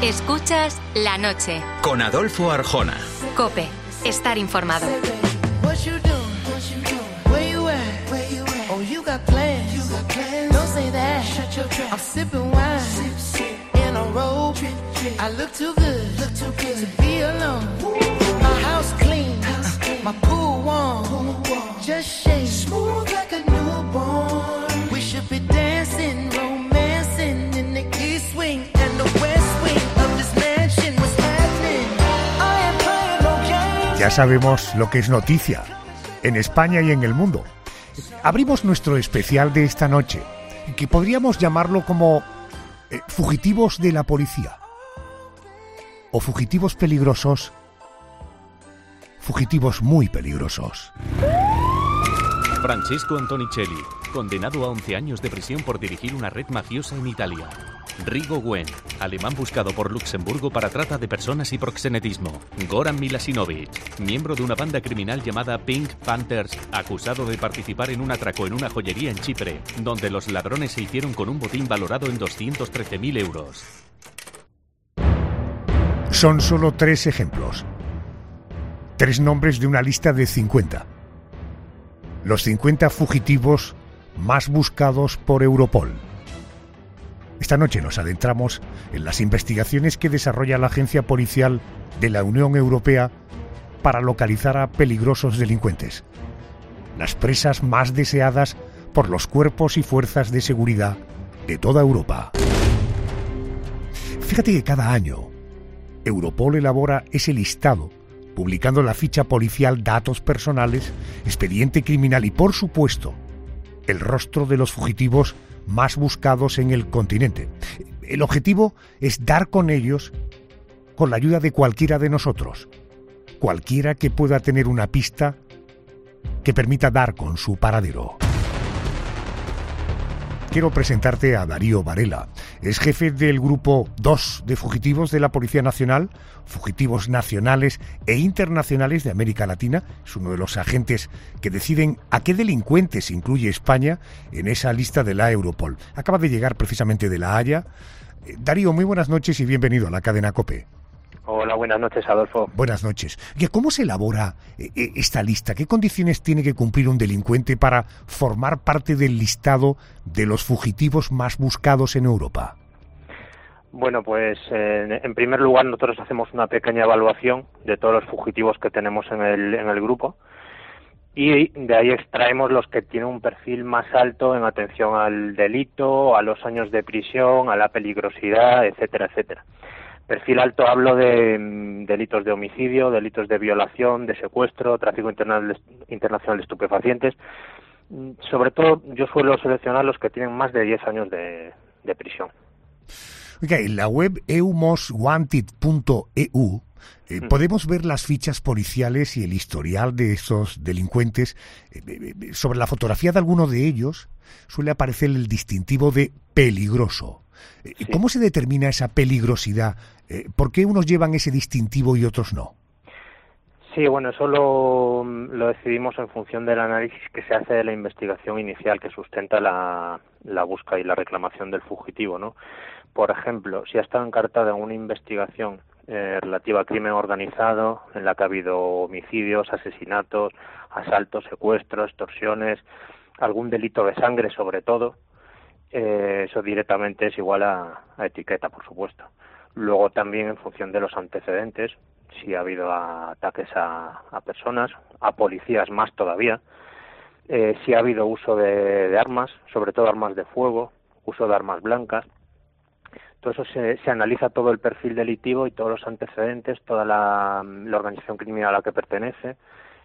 Escuchas La Noche. Con Adolfo Arjona. COPE. Estar informado. My pool warm, just shake smooth like a newborn. We should be dancing, romancing in the east wing and the west wing of this mansion. What's happening? I ain't playing no games. Ya sabemos lo que es noticia en España y en el mundo. Abrimos nuestro especial de esta noche, que podríamos llamarlo como fugitivos de la policía o fugitivos peligrosos. Fugitivos muy peligrosos. Francesco Antonicelli, condenado a 11 años de prisión por dirigir una red mafiosa en Italia. Rigo Gwen, alemán buscado por Luxemburgo para trata de personas y proxenetismo. Goran Milasinovic, miembro de una banda criminal llamada Pink Panthers, acusado de participar en un atraco en una joyería en Chipre, donde los ladrones se hicieron con un botín valorado en 213.000 euros. Son solo 3 ejemplos. 3 nombres de una lista de 50. Los 50 fugitivos más buscados por Europol. Esta noche nos adentramos en las investigaciones que desarrolla la Agencia Policial de la Unión Europea para localizar a peligrosos delincuentes. Las presas más deseadas por los cuerpos y fuerzas de seguridad de toda Europa. Fíjate que cada año Europol elabora ese listado, publicando la ficha policial, datos personales, expediente criminal y, por supuesto, el rostro de los fugitivos más buscados en el continente. El objetivo es dar con ellos con la ayuda de cualquiera de nosotros, cualquiera que pueda tener una pista que permita dar con su paradero. Quiero presentarte a Darío Varela. Es jefe del grupo 2 de fugitivos de la Policía Nacional, fugitivos nacionales e internacionales de América Latina. Es uno de los agentes que deciden a qué delincuentes incluye España en esa lista de la Europol. Acaba de llegar precisamente de La Haya. Darío, muy buenas noches y bienvenido a la cadena COPE. Hola, buenas noches, Adolfo. Buenas noches. Oye, ¿cómo se elabora esta lista? ¿Qué condiciones tiene que cumplir un delincuente para formar parte del listado de los fugitivos más buscados en Europa? Bueno, pues en primer lugar nosotros hacemos una pequeña evaluación de todos los fugitivos que tenemos en el grupo y de ahí extraemos los que tienen un perfil más alto en atención al delito, a los años de prisión, a la peligrosidad, etcétera, etcétera. Perfil alto hablo de delitos de homicidio, delitos de violación, de secuestro, tráfico internacional de estupefacientes. Sobre todo yo suelo seleccionar los que tienen más de 10 años de prisión. Oiga, en la web eumostwanted.eu podemos ver las fichas policiales y el historial de esos delincuentes. Sobre la fotografía de alguno de ellos suele aparecer el distintivo de peligroso. Sí. ¿Cómo se determina esa peligrosidad? ¿Por qué unos llevan ese distintivo y otros no? Sí, bueno, eso lo decidimos en función del análisis que se hace de la investigación inicial que sustenta la búsqueda y la reclamación del fugitivo, ¿no? Por ejemplo, si ha estado encartada una investigación relativa a crimen organizado, en la que ha habido homicidios, asesinatos, asaltos, secuestros, extorsiones, algún delito de sangre sobre todo, eso directamente es igual a etiqueta, por supuesto. Luego también en función de los antecedentes, si ha habido ataques a personas, a policías más todavía, si ha habido uso de armas, sobre todo armas de fuego, uso de armas blancas. Todo eso se analiza todo el perfil delictivo y todos los antecedentes, toda la organización criminal a la que pertenece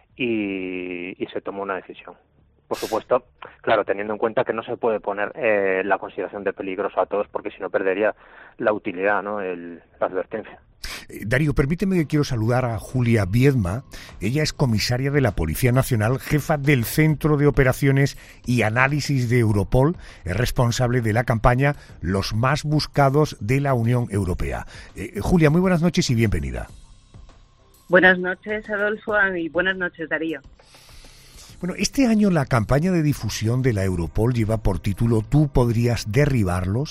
y se toma una decisión. Por supuesto, claro, teniendo en cuenta que no se puede poner la consideración de peligroso a todos porque si no perdería la utilidad, ¿no? La advertencia. Darío, permíteme que quiero saludar a Julia Biedma. Ella es comisaria de la Policía Nacional, jefa del Centro de Operaciones y Análisis de Europol, es responsable de la campaña Los Más Buscados de la Unión Europea. Julia, muy buenas noches y bienvenida. Buenas noches, Adolfo, y buenas noches, Darío. Bueno, este año la campaña de difusión de la Europol lleva por título ¿Tú podrías derribarlos?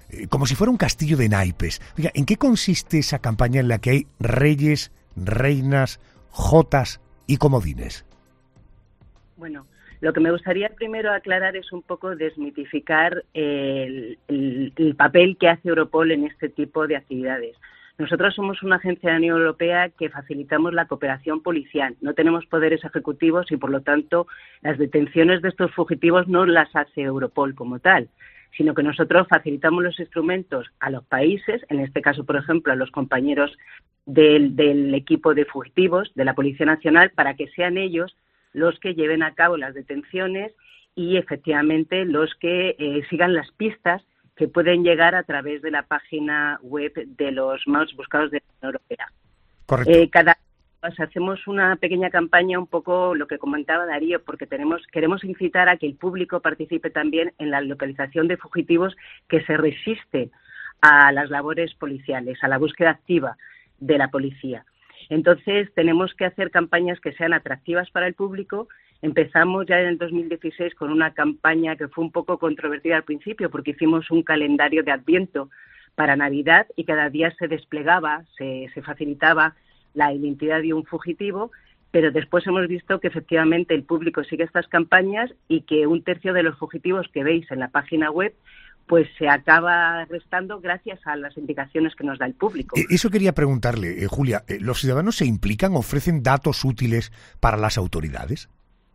como si fuera un castillo de naipes. Oiga, ¿en qué consiste esa campaña en la que hay reyes, reinas, jotas y comodines? Bueno, lo que me gustaría primero aclarar es un poco desmitificar el papel que hace Europol en este tipo de actividades. Nosotros somos una agencia de la Unión Europea que facilitamos la cooperación policial. No tenemos poderes ejecutivos y, por lo tanto, las detenciones de estos fugitivos no las hace Europol como tal, sino que nosotros facilitamos los instrumentos a los países, en este caso, por ejemplo, a los compañeros del equipo de fugitivos de la Policía Nacional, para que sean ellos los que lleven a cabo las detenciones y, efectivamente, los que sigan las pistas que pueden llegar a través de la página web de los más buscados de la Unión Europea. Correcto. Hacemos una pequeña campaña, un poco lo que comentaba Darío, porque queremos incitar a que el público participe también en la localización de fugitivos que se resisten a las labores policiales, a la búsqueda activa de la policía. Entonces, tenemos que hacer campañas que sean atractivas para el público. Empezamos ya en el 2016 con una campaña que fue un poco controvertida al principio, porque hicimos un calendario de Adviento para Navidad y cada día se desplegaba, se facilitaba la identidad de un fugitivo, pero después hemos visto que efectivamente el público sigue estas campañas y que 1/3 de los fugitivos que veis en la página web pues se acaba restando gracias a las indicaciones que nos da el público. Eso quería preguntarle, Julia, ¿los ciudadanos se implican, ofrecen datos útiles para las autoridades?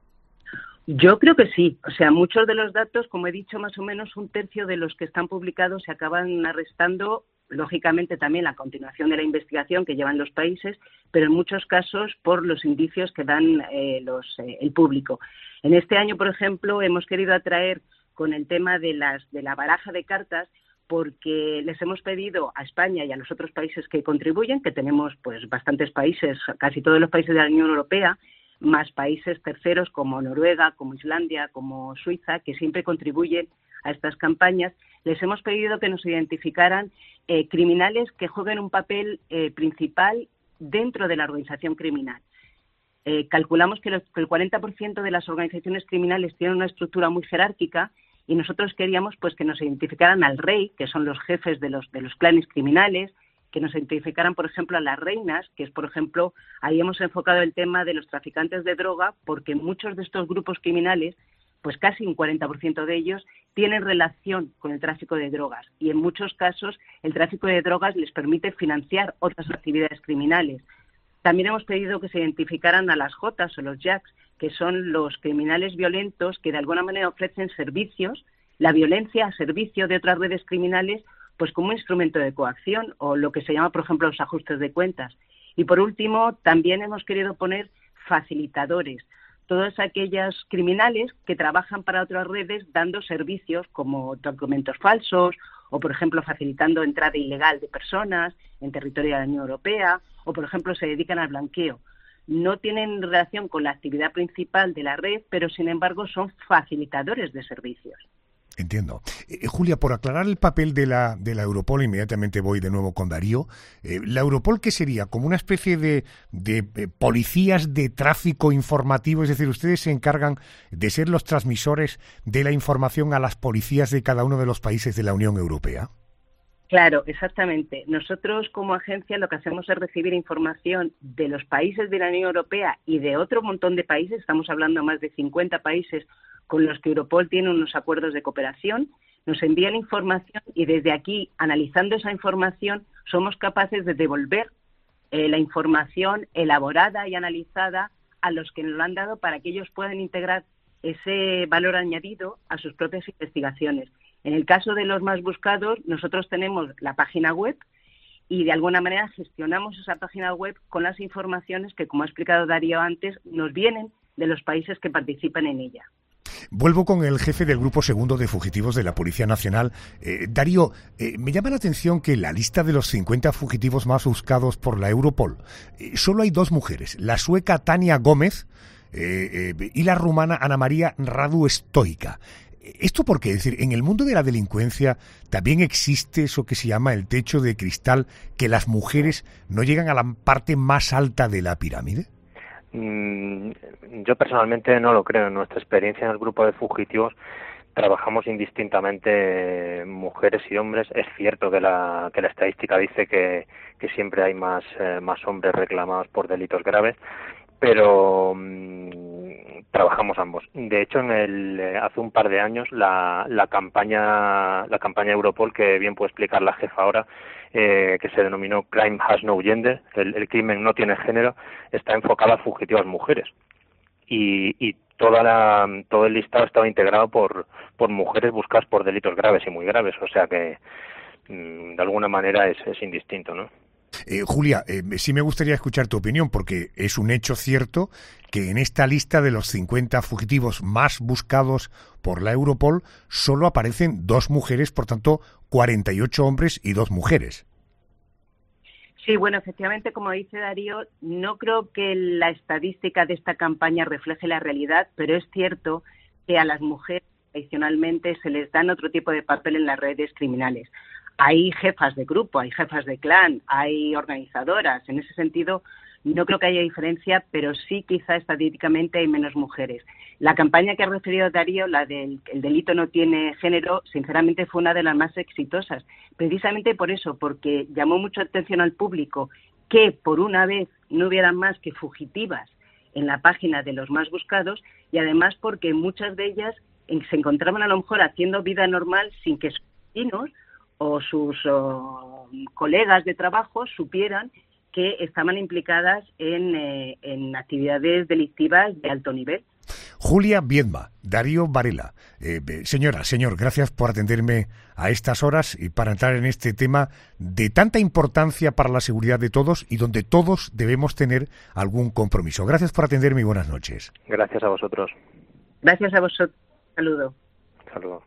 Yo creo que sí. O sea, muchos de los datos, como he dicho, más o menos 1/3 de los que están publicados se acaban arrestando, lógicamente también la continuación de la investigación que llevan los países, pero en muchos casos por los indicios que dan el público. En este año, por ejemplo, hemos querido atraer con el tema de la baraja de cartas, porque les hemos pedido a España y a los otros países que contribuyen, que tenemos pues bastantes países, casi todos los países de la Unión Europea, más países terceros como Noruega, como Islandia, como Suiza, que siempre contribuyen a estas campañas. Les hemos pedido que nos identificaran criminales que jueguen un papel principal dentro de la organización criminal. Calculamos que el 40% de las organizaciones criminales tienen una estructura muy jerárquica y nosotros queríamos pues que nos identificaran al rey, que son los jefes de los clanes criminales, que nos identificaran, por ejemplo, a las reinas, que es, por ejemplo, ahí hemos enfocado el tema de los traficantes de droga, porque muchos de estos grupos criminales, pues casi un 40% de ellos, tienen relación con el tráfico de drogas y en muchos casos el tráfico de drogas les permite financiar otras actividades criminales. También hemos pedido que se identificaran a las Jotas o los Jacks, que son los criminales violentos que de alguna manera ofrecen servicios, la violencia a servicio de otras redes criminales, pues como un instrumento de coacción o lo que se llama, por ejemplo, los ajustes de cuentas. Y por último, también hemos querido poner facilitadores, todos aquellos criminales que trabajan para otras redes dando servicios como documentos falsos o, por ejemplo, facilitando entrada ilegal de personas en territorio de la Unión Europea o, por ejemplo, se dedican al blanqueo. No tienen relación con la actividad principal de la red, pero, sin embargo, son facilitadores de servicios. Entiendo. Julia, por aclarar el papel de la Europol, inmediatamente voy de nuevo con Darío. ¿La Europol qué sería? ¿Como una especie de policías de tráfico informativo? Es decir, ustedes se encargan de ser los transmisores de la información a las policías de cada uno de los países de la Unión Europea. Claro, exactamente. Nosotros como agencia lo que hacemos es recibir información de los países de la Unión Europea y de otro montón de países, estamos hablando de más de 50 países con los que Europol tiene unos acuerdos de cooperación, nos envían información y desde aquí, analizando esa información, somos capaces de devolver la información elaborada y analizada a los que nos lo han dado para que ellos puedan integrar ese valor añadido a sus propias investigaciones. En el caso de los más buscados, nosotros tenemos la página web y de alguna manera gestionamos esa página web con las informaciones que, como ha explicado Darío antes, nos vienen de los países que participan en ella. Vuelvo con el jefe del Grupo Segundo de Fugitivos de la Policía Nacional. Darío, me llama la atención que en la lista de los 50 fugitivos más buscados por la Europol solo hay 2 mujeres, la sueca Tania Gómez y la rumana Ana María Radu Stoica. ¿Esto por qué? Es decir, en el mundo de la delincuencia también existe eso que se llama el techo de cristal, que las mujeres no llegan a la parte más alta de la pirámide. Yo personalmente no lo creo. En nuestra experiencia en el grupo de fugitivos trabajamos indistintamente mujeres y hombres. Es cierto que la estadística dice que siempre hay más hombres reclamados por delitos graves, pero trabajamos ambos. De hecho, hace un par de años la campaña Europol, que bien puede explicar la jefa ahora, que se denominó Crime Has No Gender, el crimen no tiene género, está enfocada a fugitivas mujeres. Y todo el listado estaba integrado por mujeres buscadas por delitos graves y muy graves, o sea que de alguna manera es indistinto, ¿no? Julia, sí me gustaría escuchar tu opinión, porque es un hecho cierto que en esta lista de los 50 fugitivos más buscados por la Europol solo aparecen 2 mujeres, por tanto 48 hombres y 2 mujeres. Sí, bueno, efectivamente, como dice Darío, no creo que la estadística de esta campaña refleje la realidad, pero es cierto que a las mujeres tradicionalmente se les dan otro tipo de papel en las redes criminales. Hay jefas de grupo, hay jefas de clan, hay organizadoras. En ese sentido, no creo que haya diferencia, pero sí quizá estadísticamente hay menos mujeres. La campaña que ha referido Darío, la del el delito no tiene género, sinceramente fue una de las más exitosas. Precisamente por eso, porque llamó mucho atención al público que por una vez no hubieran más que fugitivas en la página de los más buscados, y además porque muchas de ellas se encontraban a lo mejor haciendo vida normal sin que sus vecinos o sus colegas de trabajo supieran que estaban implicadas en actividades delictivas de alto nivel. Julia Biedma, Darío Varela. Señor, gracias por atenderme a estas horas y para entrar en este tema de tanta importancia para la seguridad de todos y donde todos debemos tener algún compromiso. Gracias por atenderme y buenas noches. Gracias a vosotros. Gracias a vosotros. Saludo. Saludo.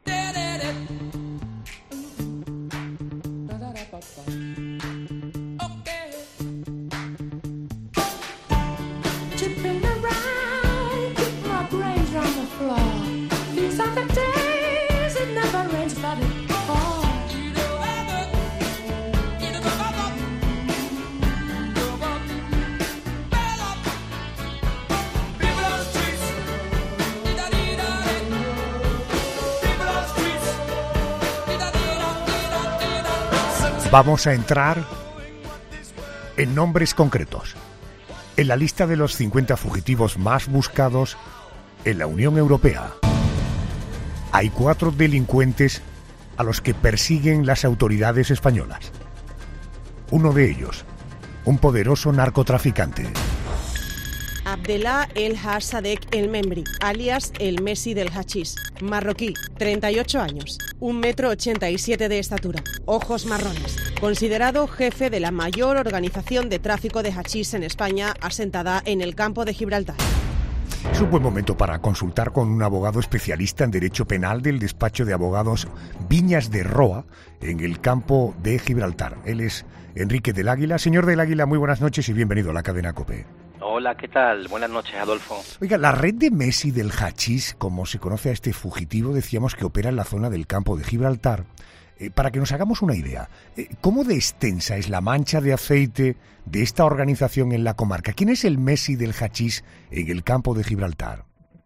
Vamos a entrar en nombres concretos. En la lista de los 50 fugitivos más buscados en la Unión Europea hay 4 delincuentes a los que persiguen las autoridades españolas. Uno de ellos, un poderoso narcotraficante. Abdellah El Hassadek El Membri, alias el Messi del hachís, marroquí, 38 años, 1,87 m de estatura, ojos marrones, considerado jefe de la mayor organización de tráfico de hachís en España, asentada en el campo de Gibraltar. Es un buen momento para consultar con un abogado especialista en derecho penal del despacho de abogados Viñas de Roa, en el campo de Gibraltar. Él es Enrique del Águila. Señor del Águila, muy buenas noches y bienvenido a la cadena COPE. Hola, ¿qué tal? Buenas noches, Adolfo. Oiga, la red de Messi del hachís, como se conoce a este fugitivo, decíamos que opera en la zona del campo de Gibraltar. Para que nos hagamos una idea, ¿cómo de extensa es la mancha de aceite de esta organización en la comarca? ¿Quién es el Messi del hachís en el campo de Gibraltar?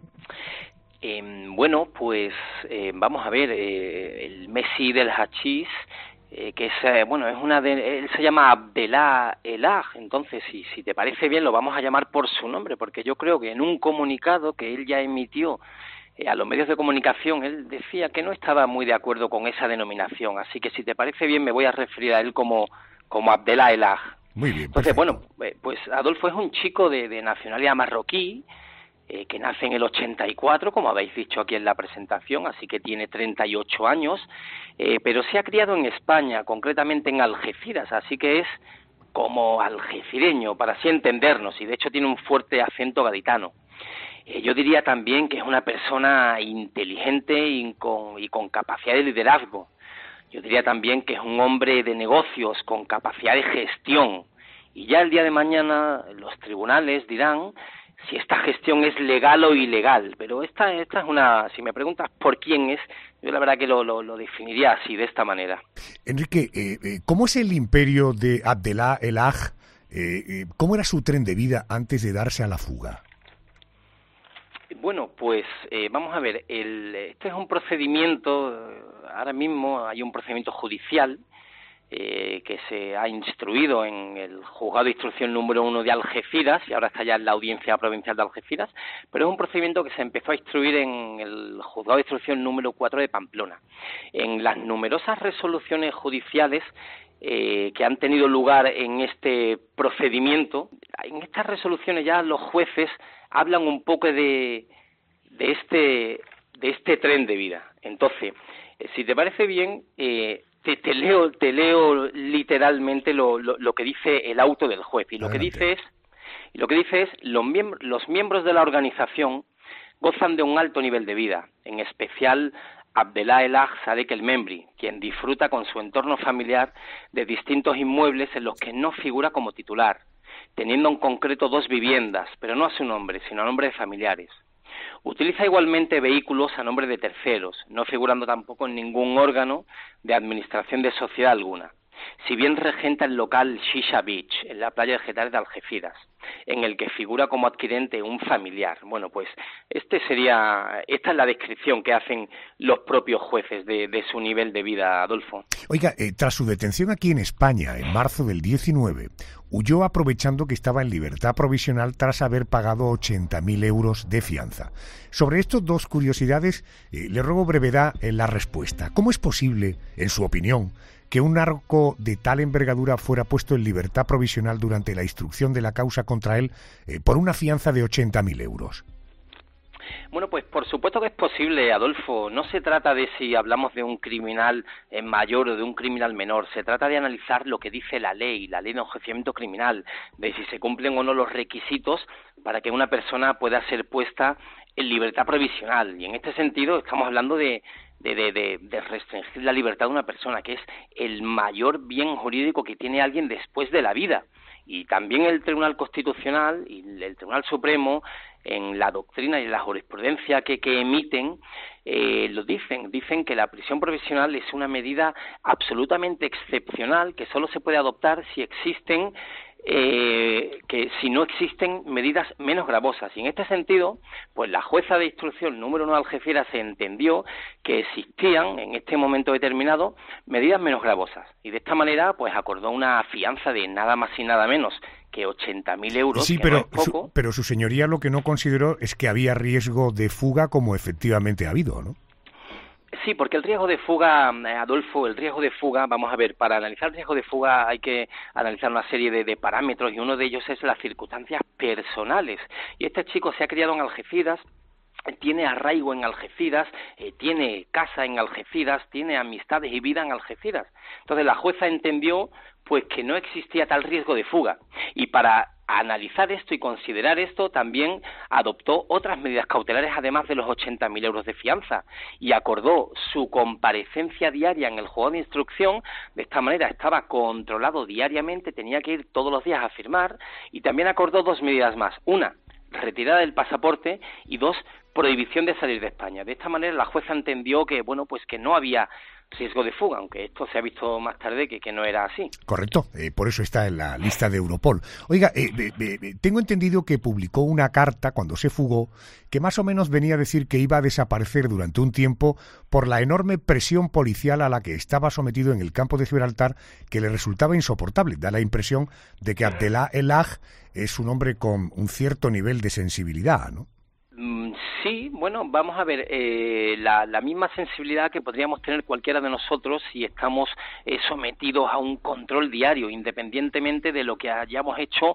Bueno, pues vamos a ver, el Messi del hachís, que es, es él se llama Abdellah El Haj. Entonces, si te parece bien, lo vamos a llamar por su nombre, porque yo creo que en un comunicado que él ya emitió a los medios de comunicación, él decía que no estaba muy de acuerdo con esa denominación. Así que si te parece bien, me voy a referir a él como Abdellah El Haj. Muy bien. Entonces, perfecto. bueno, pues Adolfo es un chico de nacionalidad marroquí, que nace en el 84, como habéis dicho aquí en la presentación, así que tiene 38 años, pero se ha criado en España, concretamente en Algeciras, así que es como algecireño, para así entendernos, y de hecho tiene un fuerte acento gaditano. Yo diría también que es una persona inteligente y con capacidad de liderazgo. Yo diría también que es un hombre de negocios con capacidad de gestión. Y ya el día de mañana los tribunales dirán si esta gestión es legal o ilegal. Pero esta es una, si me preguntas por quién es, yo la verdad que lo definiría así, de esta manera. Enrique, ¿cómo es el imperio de Abdellah El Haj? ¿Cómo era su tren de vida antes de darse a la fuga? Bueno, pues vamos a ver, este es un procedimiento, ahora mismo hay un procedimiento judicial que se ha instruido en el Juzgado de Instrucción número 1 de Algeciras, y ahora está ya en la Audiencia Provincial de Algeciras, pero es un procedimiento que se empezó a instruir en el Juzgado de Instrucción número 4 de Pamplona. En las numerosas resoluciones judiciales que han tenido lugar en este procedimiento, en estas resoluciones ya los jueces hablan un poco de este tren de vida. Entonces, si te parece bien, te leo literalmente lo que dice el auto del juez, y lo que dice es los miembros de la organización gozan de un alto nivel de vida, en especial Abdellah El Haj Sadek El Membri, quien disfruta con su entorno familiar de distintos inmuebles en los que no figura como titular, teniendo en concreto 2 viviendas, pero no a su nombre, sino a nombre de familiares. Utiliza igualmente vehículos a nombre de terceros, no figurando tampoco en ningún órgano de administración de sociedad alguna. Si bien regenta el local Shisha Beach, en la playa de Getares de Algeciras, en el que figura como adquirente un familiar. Bueno, pues esta es la descripción que hacen los propios jueces de su nivel de vida, Adolfo. Oiga, tras su detención aquí en España, en marzo del 19, huyó aprovechando que estaba en libertad provisional tras haber pagado 80.000 euros de fianza. Sobre estas 2 curiosidades, le ruego brevedad en la respuesta. ¿Cómo es posible, en su opinión, que un narco de tal envergadura fuera puesto en libertad provisional durante la instrucción de la causa contra él por una fianza de 80.000 euros? Bueno, pues por supuesto que es posible, Adolfo. No se trata de si hablamos de un criminal mayor o de un criminal menor. Se trata de analizar lo que dice la ley de enjuiciamiento criminal, de si se cumplen o no los requisitos para que una persona pueda ser puesta en libertad provisional. Y en este sentido estamos hablando de restringir la libertad de una persona, que es el mayor bien jurídico que tiene alguien después de la vida. Y también el Tribunal Constitucional y el Tribunal Supremo, en la doctrina y en la jurisprudencia que emiten, lo dicen que la prisión provisional es una medida absolutamente excepcional, que solo se puede adoptar si no existen medidas menos gravosas. Y en este sentido, pues la jueza de instrucción número 1 de Algeciras se entendió que existían en este momento determinado medidas menos gravosas, y de esta manera pues acordó una fianza de nada más y nada menos que 80.000 euros. Sí, pero pero su señoría lo que no consideró es que había riesgo de fuga, como efectivamente ha habido, ¿no? Sí, porque el riesgo de fuga, Adolfo, vamos a ver, para analizar el riesgo de fuga hay que analizar una serie de parámetros, y uno de ellos es las circunstancias personales. Y este chico se ha criado en Algeciras, tiene arraigo en Algeciras, tiene casa en Algeciras, tiene amistades y vida en Algeciras. Entonces la jueza entendió pues que no existía tal riesgo de fuga, y para analizar esto y considerar esto también adoptó otras medidas cautelares además de los 80.000 euros de fianza, y acordó su comparecencia diaria en el juzgado de instrucción. De esta manera estaba controlado diariamente, tenía que ir todos los días a firmar, y también acordó 2 medidas más: una, retirada del pasaporte, y 2, prohibición de salir de España. De esta manera la jueza entendió que que no había riesgo de fuga, aunque esto se ha visto más tarde que no era así. Correcto, por eso está en la lista de Europol. Oiga, tengo entendido que publicó una carta cuando se fugó que más o menos venía a decir que iba a desaparecer durante un tiempo por la enorme presión policial a la que estaba sometido en el campo de Gibraltar, que le resultaba insoportable. Da la impresión de que Abdellah El Haj es un hombre con un cierto nivel de sensibilidad, ¿no? Sí, bueno, vamos a ver, la misma sensibilidad que podríamos tener cualquiera de nosotros si estamos sometidos a un control diario, independientemente de lo que hayamos hecho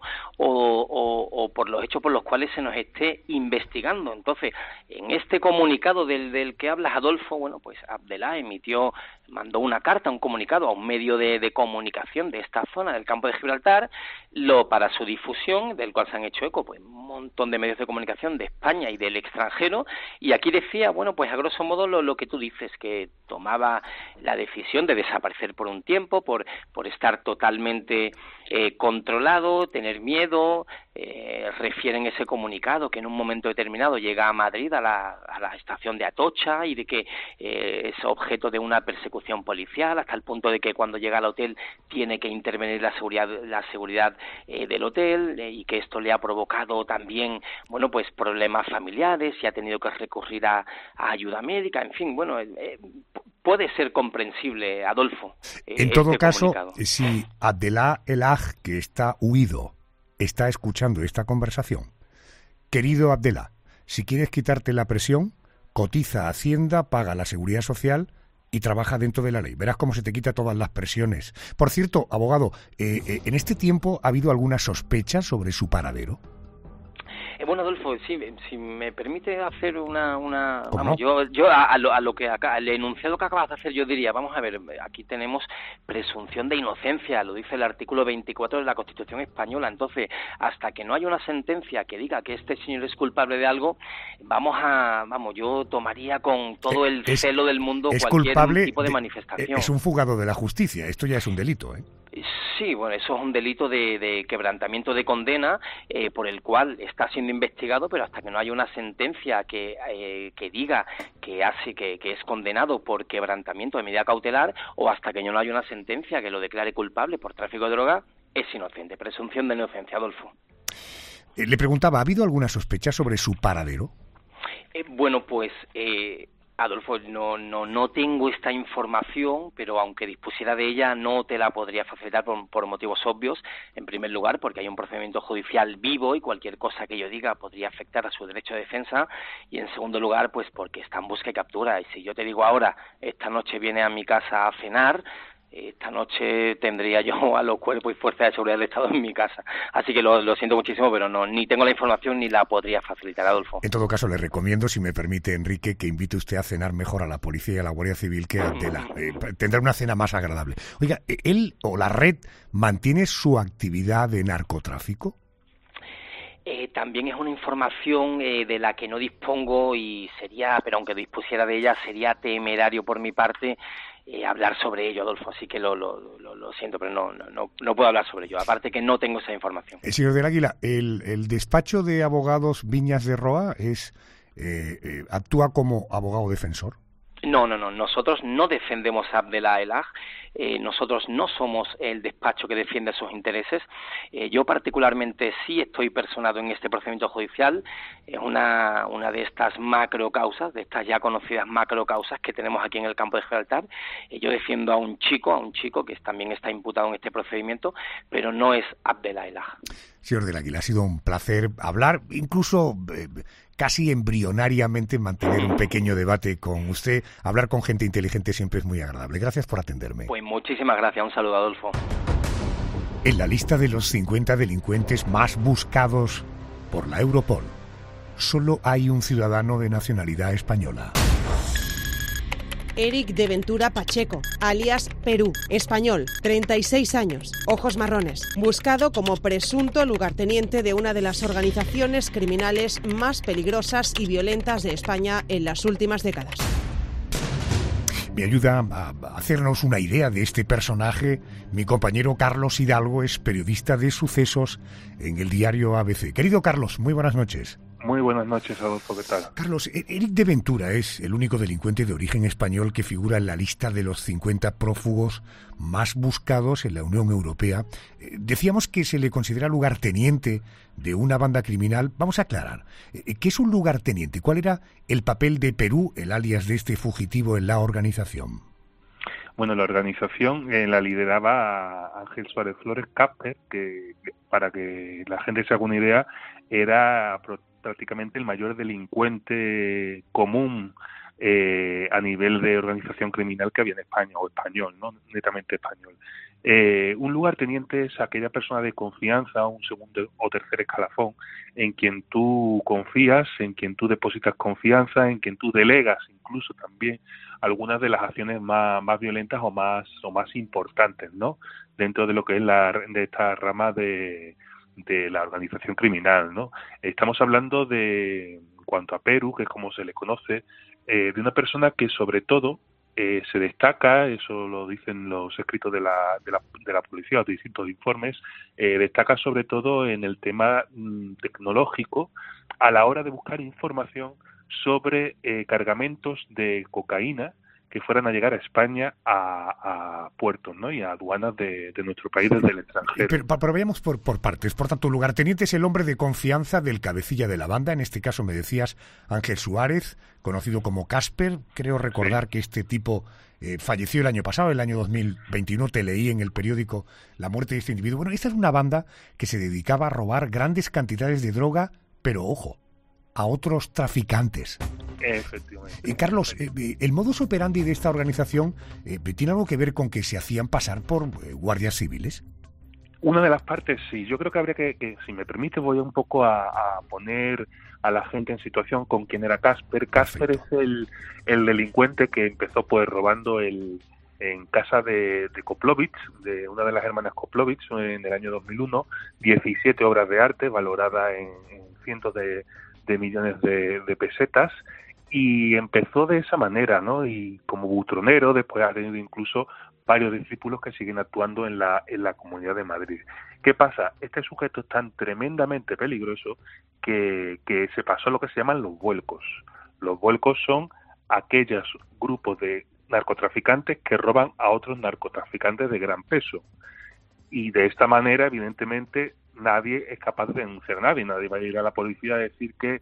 o por los hechos por los cuales se nos esté investigando. Entonces, en este comunicado del que hablas, Adolfo, bueno, pues Abdellah mandó una carta, un comunicado a un medio de comunicación de esta zona del campo de Gibraltar, para su difusión, del cual se han hecho eco pues un montón de medios de comunicación de España y del extranjero, y aquí decía, bueno, pues a grosso modo lo que tú dices, que tomaba la decisión de desaparecer por un tiempo, por estar totalmente controlado, tener miedo, refieren ese comunicado que en un momento determinado llega a Madrid, a la estación de Atocha, y de que es objeto de una persecución policial, hasta el punto de que cuando llega al hotel tiene que intervenir la seguridad del hotel, y que esto le ha provocado también, bueno, pues problemas familiares, y ha tenido que recurrir a ayuda médica, en fin, bueno, puede ser comprensible, Adolfo. En todo caso, comunicado. Si Abdellah El-Haj, que está huido, está escuchando esta conversación, querido Abdellah, si quieres quitarte la presión, cotiza a Hacienda, paga la Seguridad Social y trabaja dentro de la ley. Verás cómo se te quita todas las presiones. Por cierto, abogado, ¿en este tiempo ha habido alguna sospecha sobre su paradero? Bueno, Adolfo, si me permite hacer una vamos, no? yo a lo que acá, el enunciado que acabas de hacer, yo diría, vamos a ver, aquí tenemos presunción de inocencia, lo dice el artículo 24 de la Constitución española. Entonces, hasta que no haya una sentencia que diga que este señor es culpable de algo, yo tomaría con todo el celo del mundo cualquier tipo de manifestación. Es un fugado de la justicia, esto ya es un delito, ¿eh? Sí, bueno, eso es un delito de quebrantamiento de condena, por el cual está siendo investigado, pero hasta que no haya una sentencia que diga que es condenado por quebrantamiento de medida cautelar, o hasta que no haya una sentencia que lo declare culpable por tráfico de droga, es inocente. Presunción de inocencia, Adolfo. Le preguntaba, ¿ha habido alguna sospecha sobre su paradero? Bueno, pues Adolfo, no tengo esta información, pero aunque dispusiera de ella no te la podría facilitar por motivos obvios. En primer lugar, porque hay un procedimiento judicial vivo y cualquier cosa que yo diga podría afectar a su derecho de defensa. Y en segundo lugar, pues porque está en busca y captura. Y si yo te digo ahora, esta noche viene a mi casa a cenar, esta noche tendría yo a los cuerpos y fuerzas de seguridad del Estado en mi casa. Así que lo siento muchísimo, pero ni tengo la información ni la podría facilitar, Adolfo. En todo caso, le recomiendo, si me permite, Enrique, que invite usted a cenar mejor a la policía y a la Guardia Civil que a Abdellah. Tendrá una cena más agradable. Oiga, ¿él o la red mantiene su actividad de narcotráfico? También es una información de la que no dispongo pero aunque dispusiera de ella, sería temerario por mi parte hablar sobre ello, Adolfo, así que lo siento, pero no puedo hablar sobre ello, aparte que no tengo esa información. Señor del Águila, el despacho de abogados Viñas de Roa actúa como abogado defensor. No, nosotros no defendemos a Abdellah El-Haj, nosotros no somos el despacho que defiende sus intereses. Yo particularmente sí estoy personado en este procedimiento judicial, es una de estas macrocausas, de estas ya conocidas macrocausas que tenemos aquí en el campo de Gibraltar. Yo defiendo a un chico que también está imputado en este procedimiento, pero no es Abdellah El-Haj. Señor del Águila, ha sido un placer hablar, incluso casi embrionariamente mantener un pequeño debate con usted. Hablar con gente inteligente siempre es muy agradable. Gracias por atenderme. Pues muchísimas gracias. Un saludo, Adolfo. En la lista de los 50 delincuentes más buscados por la Europol, solo hay un ciudadano de nacionalidad española. Eric de Ventura Pacheco, alias Perú, español, 36 años, ojos marrones, buscado como presunto lugarteniente de una de las organizaciones criminales más peligrosas y violentas de España en las últimas décadas. Me ayuda a hacernos una idea de este personaje. Mi compañero Carlos Hidalgo es periodista de sucesos en el diario ABC. Querido Carlos, muy buenas noches. Muy buenas noches, Adolfo, ¿qué tal? Carlos, Eric de Ventura es el único delincuente de origen español que figura en la lista de los 50 prófugos más buscados en la Unión Europea. Decíamos que se le considera lugarteniente de una banda criminal. Vamos a aclarar, ¿qué es un lugarteniente? ¿Cuál era el papel de Perú, el alias de este fugitivo, en la organización? Bueno, la organización la lideraba Ángel Suárez Flores Casper, que para que la gente se haga una idea, era prácticamente el mayor delincuente común a nivel de organización criminal que había en España, o español, ¿no? Netamente español. Un lugarteniente es aquella persona de confianza, un segundo o tercer escalafón, en quien tú confías, en quien tú depositas confianza, en quien tú delegas incluso también algunas de las acciones más violentas o más importantes, ¿no? Dentro de lo que es de esta rama de la organización criminal, ¿no? Estamos hablando en cuanto a Perú, que es como se le conoce, de una persona que sobre todo se destaca, eso lo dicen los escritos de la policía, los distintos informes, destaca sobre todo en el tema tecnológico a la hora de buscar información sobre cargamentos de cocaína que fueran a llegar a España a puertos, ¿no? Y a aduanas de nuestro país desde el extranjero. Pero vayamos por partes. Por tanto, lugarteniente es el hombre de confianza del cabecilla de la banda. En este caso me decías Ángel Suárez, conocido como Casper. Creo recordar que este tipo falleció el año pasado, el año 2021. Te leí en el periódico la muerte de este individuo. Bueno, esta es una banda que se dedicaba a robar grandes cantidades de droga, pero ojo, a otros traficantes. Efectivamente. Carlos, el modus operandi de esta organización tiene algo que ver con que se hacían pasar por guardias civiles. Una de las partes, sí. Yo creo que habría que si me permite, voy un poco a poner a la gente en situación con quién era Casper. Casper es el delincuente que empezó pues robando en casa de Koplovich, de una de las hermanas Koplovich, en el año 2001, 17 obras de arte valoradas en cientos de millones de pesetas, y empezó de esa manera, ¿no? Y como butronero, después ha tenido incluso varios discípulos que siguen actuando en la Comunidad de Madrid. ¿Qué pasa? Este sujeto es tan tremendamente peligroso que se pasó lo que se llaman los vuelcos. Los vuelcos son aquellos grupos de narcotraficantes que roban a otros narcotraficantes de gran peso. Y de esta manera, evidentemente, nadie es capaz de denunciar a nadie. Nadie va a ir a la policía a decir que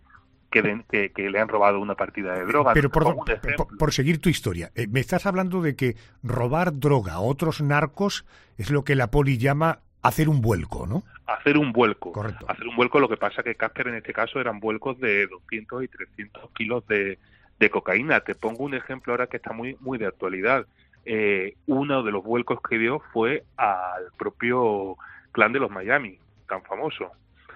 le han robado una partida de droga. Pero por seguir tu historia, me estás hablando de que robar droga a otros narcos es lo que la poli llama hacer un vuelco, ¿no? Hacer un vuelco. Correcto. Hacer un vuelco, lo que pasa que Casper en este caso eran vuelcos de 200 y 300 kilos de cocaína. Te pongo un ejemplo ahora que está muy, muy de actualidad. Uno de los vuelcos que dio fue al propio clan de los Miami, tan famoso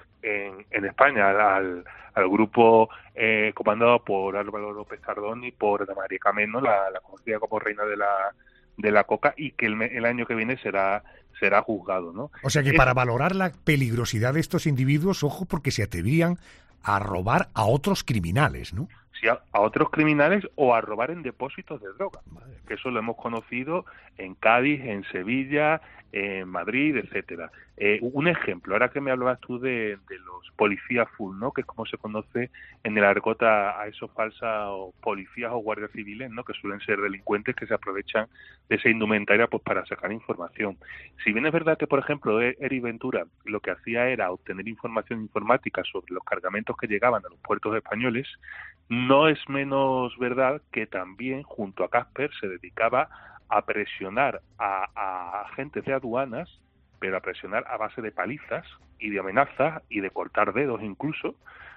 en España, al grupo comandado por Álvaro López Tardón y por Ana María Cameno, la conocida como reina de la coca, y que el año que viene será juzgado, ¿no? O sea que para valorar la peligrosidad de estos individuos, ojo, porque se atreverían a robar a otros criminales, ¿no? Sí, a otros criminales o a robar en depósitos de droga, que eso lo hemos conocido en Cádiz, en Sevilla, en Madrid, etcétera. Un ejemplo, ahora que me hablabas tú de los policías full, ¿no? Que es como se conoce en el argot a esos falsos policías o guardias civiles, ¿no? Que suelen ser delincuentes que se aprovechan de esa indumentaria pues para sacar información. Si bien es verdad que, por ejemplo, Eric Ventura lo que hacía era obtener información informática sobre los cargamentos que llegaban a los puertos españoles, no es menos verdad que también, junto a Casper, se dedicaba a presionar a agentes de aduanas, pero a presionar a base de palizas y de amenazas y de cortar dedos incluso,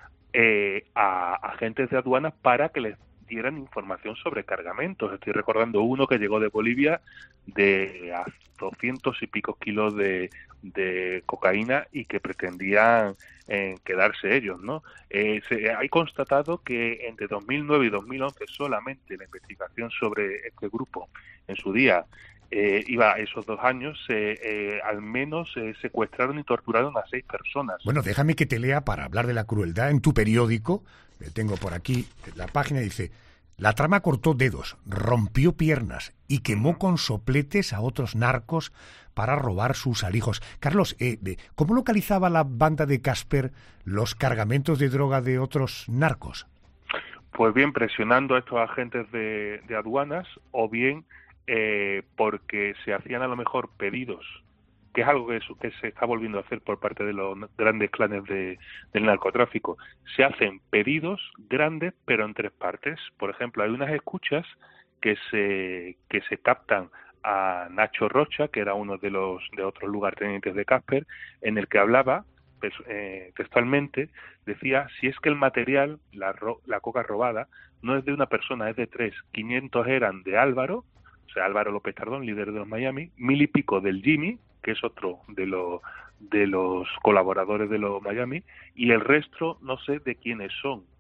a agentes de aduanas para que les dieran información sobre cargamentos. Estoy recordando uno que llegó de Bolivia de a 200 y pico kilos de cocaína y que pretendían quedarse ellos, ¿no? Hay constatado que entre 2009 y 2011 solamente la investigación sobre este grupo en su día iba a esos 2 años, al menos secuestraron y torturaron a 6 personas. Bueno, déjame que te lea para hablar de la crueldad en tu periódico. Tengo por aquí la página, dice: la trama cortó dedos, rompió piernas y quemó con sopletes a otros narcos para robar sus alijos. Carlos, ¿cómo localizaba la banda de Casper los cargamentos de droga de otros narcos? Pues bien, presionando a estos agentes de aduanas, o bien porque se hacían a lo mejor pedidos, que es algo que se está volviendo a hacer por parte de los grandes clanes del narcotráfico. Se hacen pedidos grandes, pero en 3 partes. Por ejemplo, hay unas escuchas que se captan a Nacho Rocha, que era uno de otros lugartenientes de Casper, en el que hablaba textualmente, decía: si es que el material, la coca robada, no es de una persona, es de 3. 500 eran de Álvaro, o sea, Álvaro López Tardón, líder de los Miami, 1000 y pico del Jimmy, que es otro de los colaboradores de los Miami, y el resto no sé de quiénes son,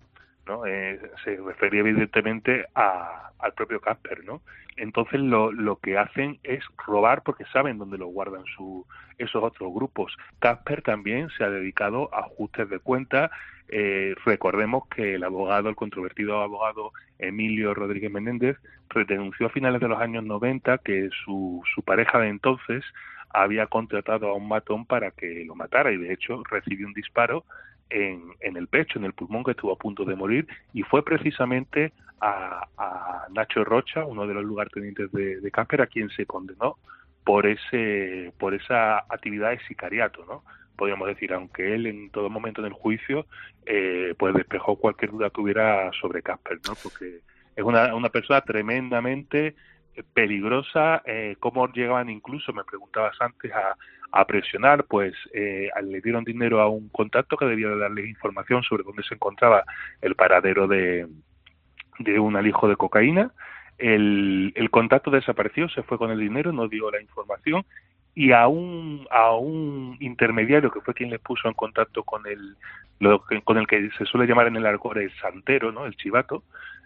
¿no? Se refería evidentemente al propio Casper, ¿no? Entonces lo que hacen es robar porque saben dónde lo guardan esos otros grupos. Casper también se ha dedicado a ajustes de cuentas. Recordemos que el controvertido abogado Emilio Rodríguez Menéndez denunció a finales de los años 90 que su pareja de entonces había contratado a un matón para que lo matara, y de hecho recibió un disparo en el pecho, en el pulmón, que estuvo a punto de morir, y fue precisamente a Nacho Rocha, uno de los lugartenientes de Casper, a quien se condenó por esa actividad de sicariato, ¿no? Podríamos decir, aunque él en todo momento en el juicio pues despejó cualquier duda que hubiera sobre Casper, ¿no? Porque es una persona tremendamente peligrosa. ¿Cómo llegaban incluso, me preguntabas antes, a presionar? Pues le dieron dinero a un contacto que debía darles información sobre dónde se encontraba el paradero de un alijo de cocaína. El contacto desapareció, se fue con el dinero, no dio la información, y a un intermediario que fue quien les puso en contacto con el que se suele llamar en el argot el santero, ¿no? El chivato,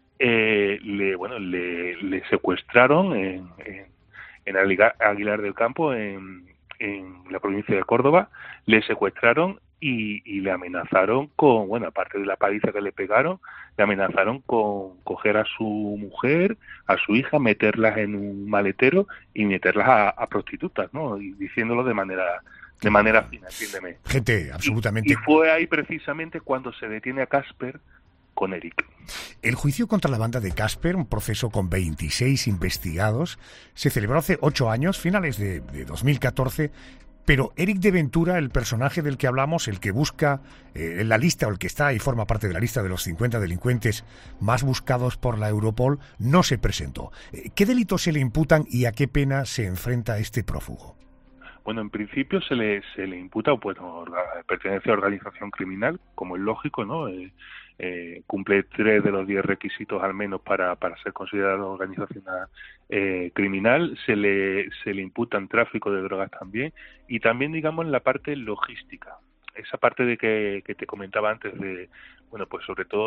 le secuestraron en Aguilar del Campo, en la provincia de Córdoba. Le secuestraron y le amenazaron con, bueno, aparte de la paliza que le pegaron, le amenazaron con coger a su mujer, a su hija, meterlas en un maletero y meterlas a prostitutas, ¿no? Y diciéndolo de manera fina, entiéndeme. Gente absolutamente... Y fue ahí precisamente cuando se detiene a Casper con Eric. El juicio contra la banda de Casper, un proceso con 26 investigados, se celebró hace 8 años, finales de 2014, pero Eric de Ventura, el personaje del que hablamos, el que busca en la lista, o el que está y forma parte de la lista de los 50 delincuentes más buscados por la Europol, no se presentó. ¿Qué delitos se le imputan y a qué pena se enfrenta este prófugo? Bueno, en principio se le imputa, pues, pertenencia a organización criminal, como es lógico, ¿no? Cumple 3 de los 10 requisitos al menos para ser considerado organización criminal. Se le imputan tráfico de drogas también, y también, digamos, la parte logística, esa parte de que te comentaba antes, de, bueno, pues sobre todo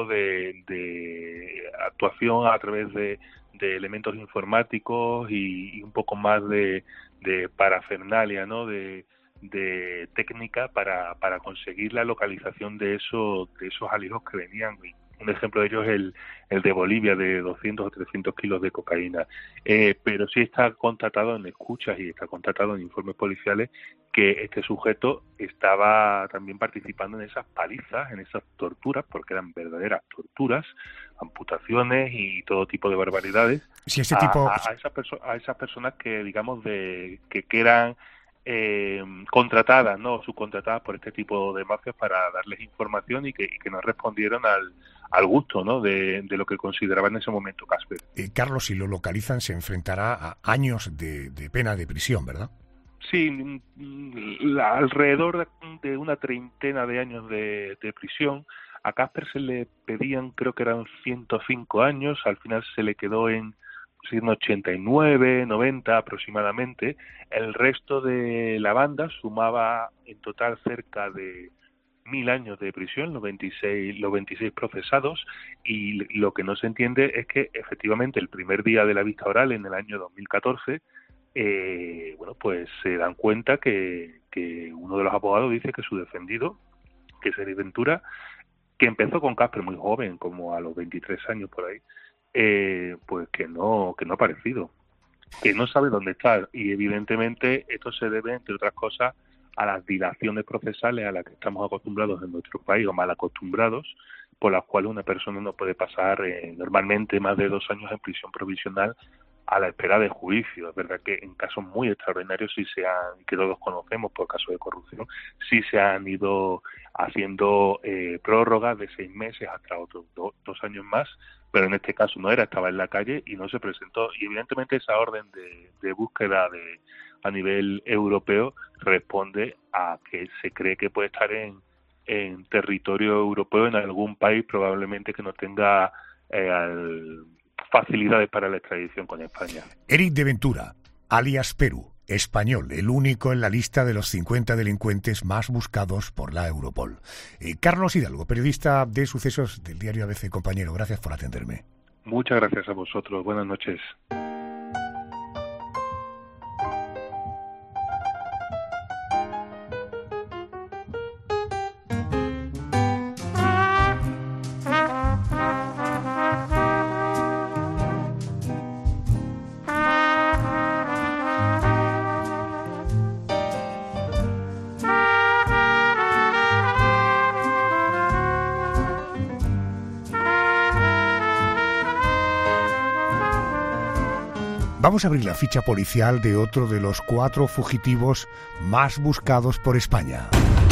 de actuación a través de elementos informáticos y un poco más de parafernalia, ¿no? De técnica para conseguir la localización de esos alijos que venían. Un ejemplo de ellos es el de Bolivia, de 200 o 300 kilos de cocaína. Pero sí está constatado en escuchas y está constatado en informes policiales que este sujeto estaba también participando en esas palizas, en esas torturas, porque eran verdaderas torturas, amputaciones y todo tipo de barbaridades. Si ese tipo... a esas personas que, digamos, que eran contratadas, ¿no? Subcontratadas por este tipo de mafias para darles información y que no respondieron al gusto, ¿no? de lo que consideraba en ese momento Casper. Carlos, si lo localizan, se enfrentará a años de pena de prisión, ¿verdad? Sí, alrededor de una treintena de años de prisión. A Casper se le pedían, creo que eran 105 años, al final se le quedó en 89, 90 aproximadamente. El resto de la banda sumaba en total cerca de 1000 años de prisión, los 26 procesados, y lo que no se entiende es que efectivamente el primer día de la vista oral en el año 2014, bueno, pues se dan cuenta que uno de los abogados dice que su defendido, que es Eric Ventura, que empezó con Casper muy joven, como a los 23 años por ahí, pues que no ha aparecido, que no sabe dónde está, y evidentemente esto se debe, entre otras cosas, a las dilaciones procesales a las que estamos acostumbrados en nuestro país, o mal acostumbrados, por las cuales una persona no puede pasar normalmente más de 2 años en prisión provisional a la espera de juicio. Es verdad que en casos muy extraordinarios, que todos conocemos por casos de corrupción, sí se han ido haciendo prórrogas de 6 meses hasta otros 2 años más, pero en este caso no era, estaba en la calle y no se presentó. Y evidentemente esa orden de búsqueda a nivel europeo responde a que se cree que puede estar en territorio europeo, en algún país probablemente que no tenga facilidades para la extradición con España. Eric de Ventura, alias Perú, español, el único en la lista de los 50 delincuentes más buscados por la Europol. Carlos Hidalgo, periodista de sucesos del diario ABC. Compañero, gracias por atenderme. Muchas gracias a vosotros. Buenas noches. Vamos a abrir la ficha policial de otro de los 4 fugitivos más buscados por España.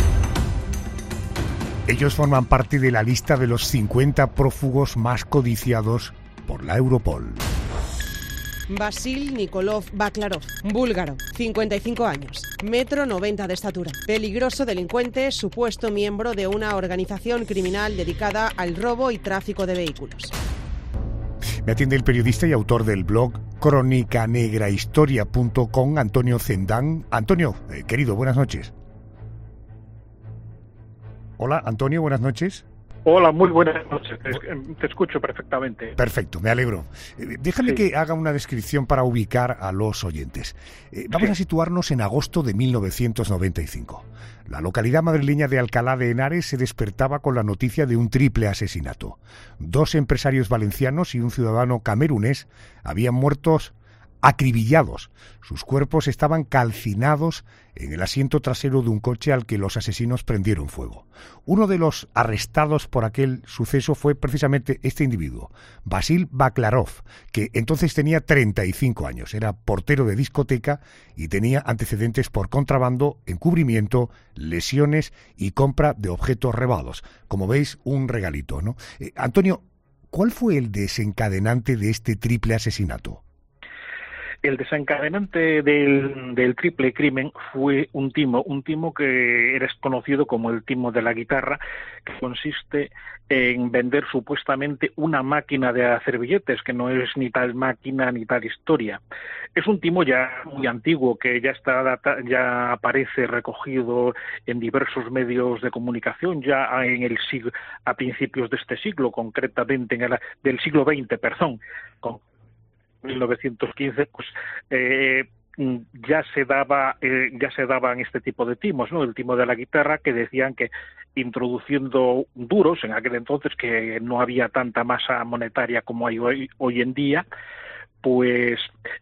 Ellos forman parte de la lista de los 50 prófugos más codiciados por la Europol. Vasil Nikolov Baklarov, búlgaro, 55 años, 1,90 m de estatura, peligroso delincuente, supuesto miembro de una organización criminal dedicada al robo y tráfico de vehículos. Me atiende el periodista y autor del blog cronicanegrahistoria.com, Antonio Zendán. Antonio, querido, buenas noches. Hola, Antonio, buenas noches. Hola, muy buenas noches. Te escucho perfectamente. Perfecto, me alegro. Déjame que haga una descripción para ubicar a los oyentes. Vamos a situarnos en agosto de 1995. La localidad madrileña de Alcalá de Henares se despertaba con la noticia de un triple asesinato. 2 empresarios valencianos y un ciudadano camerunés habían muerto acribillados. Sus cuerpos estaban calcinados en el asiento trasero de un coche al que los asesinos prendieron fuego. Uno de los arrestados por aquel suceso fue precisamente este individuo, Vasil Baklarov, que entonces tenía 35 años, era portero de discoteca y tenía antecedentes por contrabando, encubrimiento, lesiones y compra de objetos robados. Como veis, un regalito, ¿no? Antonio, ¿cuál fue el desencadenante de este triple asesinato? El desencadenante del triple crimen fue un timo que era conocido como el timo de la guitarra, que consiste en vender supuestamente una máquina de hacer billetes, que no es ni tal máquina ni tal historia. Es un timo ya muy antiguo, que ya aparece recogido en diversos medios de comunicación, ya a principios de este siglo, concretamente del siglo XX, con 1915, pues ya se daban este tipo de timos, ¿no? El timo de la guitarra, que decían que introduciendo duros, en aquel entonces que no había tanta masa monetaria como hay hoy en día, pues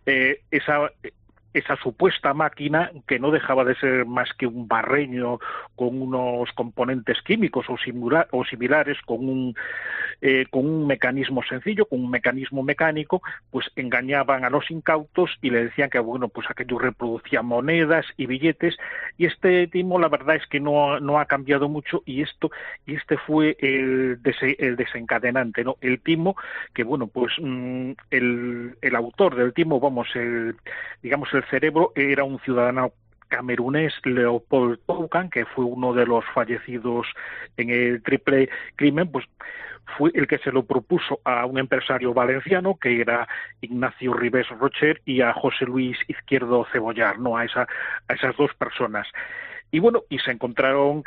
esa supuesta máquina, que no dejaba de ser más que un barreño con unos componentes químicos o similares, con un mecanismo sencillo, con un mecanismo mecánico, pues engañaban a los incautos y le decían que, bueno, pues aquello reproducía monedas y billetes, y este timo la verdad es que no ha cambiado mucho, y este fue el desencadenante, ¿no? El timo, que bueno, pues el autor del timo, el cerebro, era un ciudadano camerunés, Leopold Toucan, que fue uno de los fallecidos en el triple crimen, pues fue el que se lo propuso a un empresario valenciano, que era Ignacio Ribés Rocher, y a José Luis Izquierdo Cebollar, ¿no? A esas 2 personas. Y bueno, se encontraron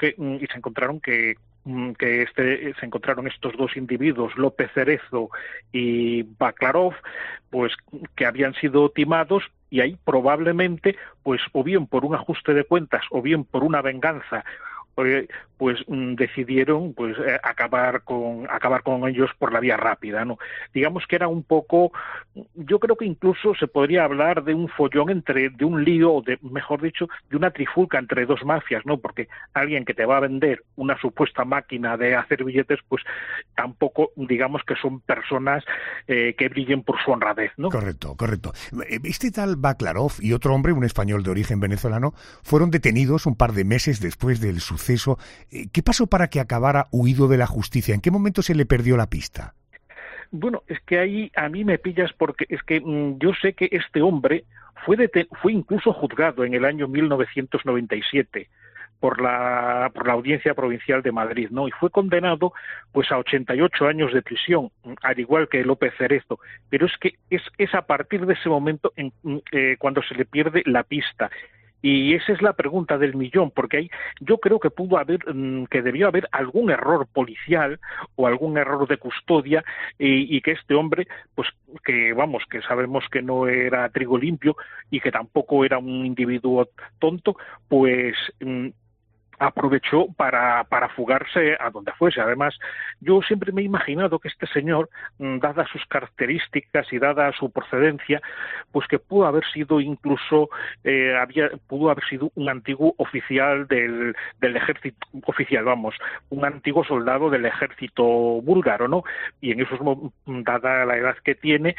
estos 2 individuos, López Cerezo y Baklarov, pues que habían sido timados, y ahí probablemente, pues o bien por un ajuste de cuentas o bien por una venganza, pues decidieron pues acabar con ellos por la vía rápida, ¿no? Digamos que era un poco, yo creo que incluso se podría hablar de un follón de un lío, o mejor dicho, de una trifulca entre 2 mafias, ¿no? Porque alguien que te va a vender una supuesta máquina de hacer billetes, pues tampoco digamos que son personas que brillen por su honradez, ¿no? Correcto. Este tal Baklarov y otro hombre, un español de origen venezolano, fueron detenidos un par de meses después del suceso. ¿Qué pasó para que acabara huido de la justicia? ¿En qué momento se le perdió la pista? Bueno, es que ahí a mí me pillas, porque es que yo sé que este hombre fue incluso juzgado en el año 1997. por la Audiencia Provincial de Madrid, ¿no? Y fue condenado pues a 88 años de prisión, al igual que López Cerezo. Pero es que es a partir de ese momento cuando se le pierde la pista. Y esa es la pregunta del millón, porque yo creo que debió haber algún error policial o algún error de custodia y que este hombre, pues que sabemos que no era trigo limpio y que tampoco era un individuo tonto, pues aprovechó para fugarse a donde fuese. Además, yo siempre me he imaginado que este señor, dadas sus características y dada su procedencia, pues que pudo haber sido incluso pudo haber sido un antiguo oficial del ejército oficial, un antiguo soldado del ejército búlgaro, ¿no? Y en esos dada la edad que tiene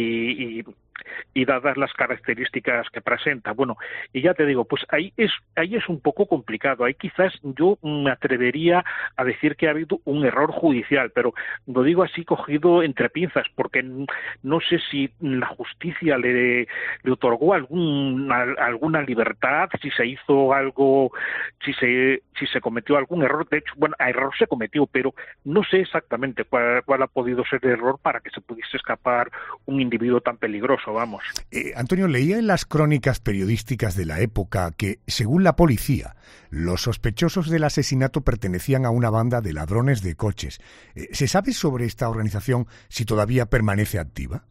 y dadas las características que presenta. Bueno, y ya te digo, pues ahí es un poco complicado. Ahí quizás yo me atrevería a decir que ha habido un error judicial, pero lo digo así cogido entre pinzas, porque no sé si la justicia le otorgó alguna libertad, si se hizo algo, si se cometió algún error. De hecho, error se cometió, pero no sé exactamente cuál ha podido ser el error para que se pudiese escapar un individuo tan peligroso. Antonio, leía en las crónicas periodísticas de la época que, según la policía, los sospechosos del asesinato pertenecían a una banda de ladrones de coches. ¿Se sabe sobre esta organización si todavía permanece activa?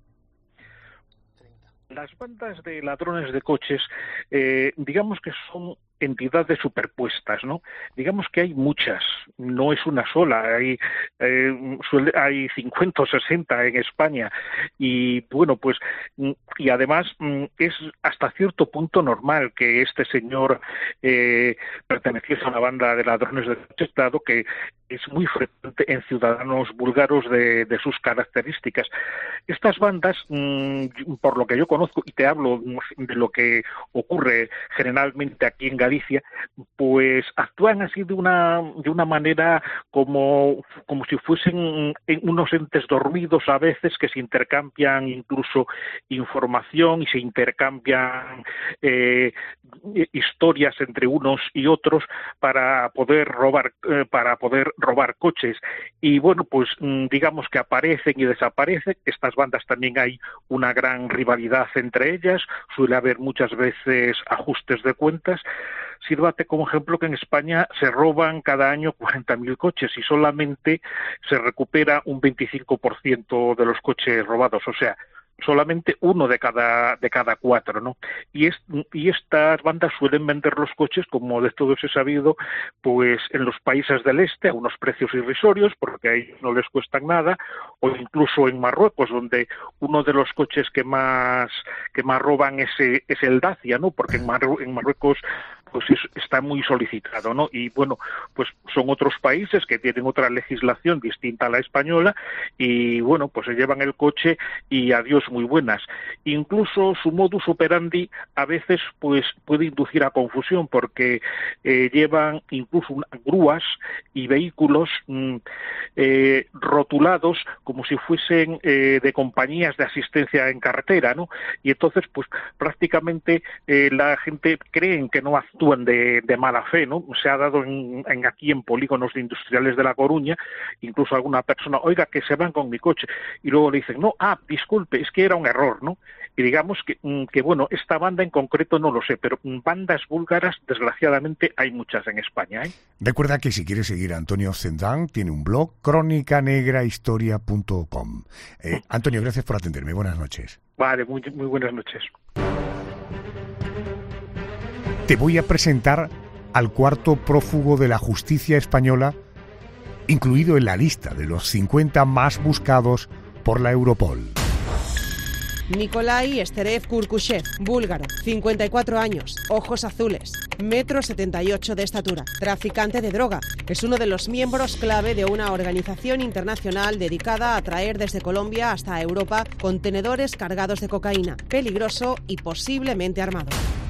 Las bandas de ladrones de coches, digamos que son entidades superpuestas, ¿no? Digamos que hay muchas, no es una sola, hay 50 o 60 en España y bueno, pues y además es hasta cierto punto normal que este señor perteneciese a una banda de ladrones de coches, dado que es muy frecuente en ciudadanos búlgaros de sus características. Estas bandas, por lo que yo conozco, y te hablo de lo que ocurre generalmente aquí en Galicia, pues actúan así de una manera como si fuesen unos entes dormidos a veces, que se intercambian incluso información y se intercambian historias entre unos y otros para poder robar coches. Y bueno, pues digamos que aparecen y desaparecen. Estas bandas también hay una gran rivalidad entre ellas, suele haber muchas veces ajustes de cuentas. Sírvate como ejemplo que en España se roban cada año 40.000 coches y solamente se recupera un 25% de los coches robados, o sea, solamente uno de cada cuatro, ¿no? Y estas bandas suelen vender los coches, como de todos he sabido, pues en los países del este a unos precios irrisorios, porque a ellos no les cuestan nada, o incluso en Marruecos, donde uno de los coches que más roban es el Dacia, ¿no? Porque en Marruecos pues está muy solicitado, ¿no? Y bueno, pues son otros países que tienen otra legislación distinta a la española y bueno, pues se llevan el coche y adiós muy buenas. Incluso su modus operandi a veces pues puede inducir a confusión, porque llevan incluso grúas y vehículos rotulados como si fuesen de compañías de asistencia en carretera, ¿no? Y entonces pues prácticamente la gente cree que no actúan de mala fe, ¿no? Se ha dado aquí en polígonos industriales de La Coruña, incluso alguna persona, oiga, que se van con mi coche, y luego le dicen, no, disculpe, es que era un error, ¿no? Y digamos que bueno, esta banda en concreto no lo sé, pero bandas búlgaras, desgraciadamente, hay muchas en España, ¿eh? Recuerda que si quieres seguir a Antonio Cendán, tiene un blog, cronicanegrahistoria.com. Antonio, gracias por atenderme. Buenas noches. Vale, muy buenas noches. Te voy a presentar al cuarto prófugo de la justicia española, incluido en la lista de los 50 más buscados por la Europol. Nikolai Esterev Kurkushev, búlgaro, 54 años, ojos azules, 1,78 m de estatura, traficante de droga. Es uno de los miembros clave de una organización internacional dedicada a traer desde Colombia hasta Europa contenedores cargados de cocaína, peligroso y posiblemente armado.